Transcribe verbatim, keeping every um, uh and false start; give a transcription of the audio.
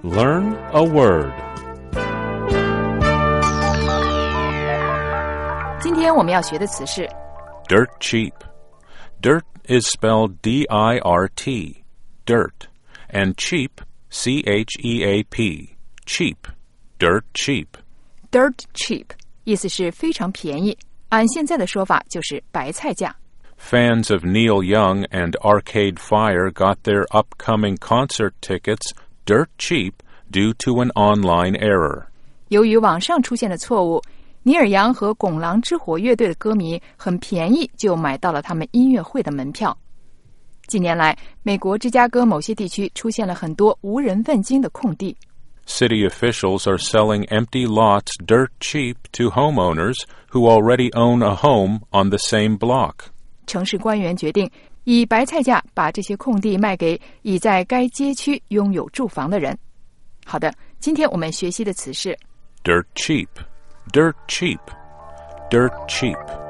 Learn a word. 今天我们要学的词是 Dirt cheap. Dirt is spelled D I R T, dirt, and cheap, C H E A P, cheap, dirt cheap. dirt cheap 意思是非常便宜，按现在的说法就是白菜价。 Fans of Neil Young and Arcade Fire got their upcoming concert tickets dirt cheap due to an online error. 由于网上出现了错误，尼尔杨和拱狼之火乐队的歌迷很便宜就买到了他们音乐会的门票。近年来，美国芝加哥某些地区出现了很多无人问津的空地。 City officials are selling empty lots dirt cheap to homeowners who already own a home on the same block. 城市官员决定以白菜价把这些空地卖给已在该街区拥有住房的人。好的，今天我们学习的词是 Dirt cheap, dirt cheap, dirt cheap.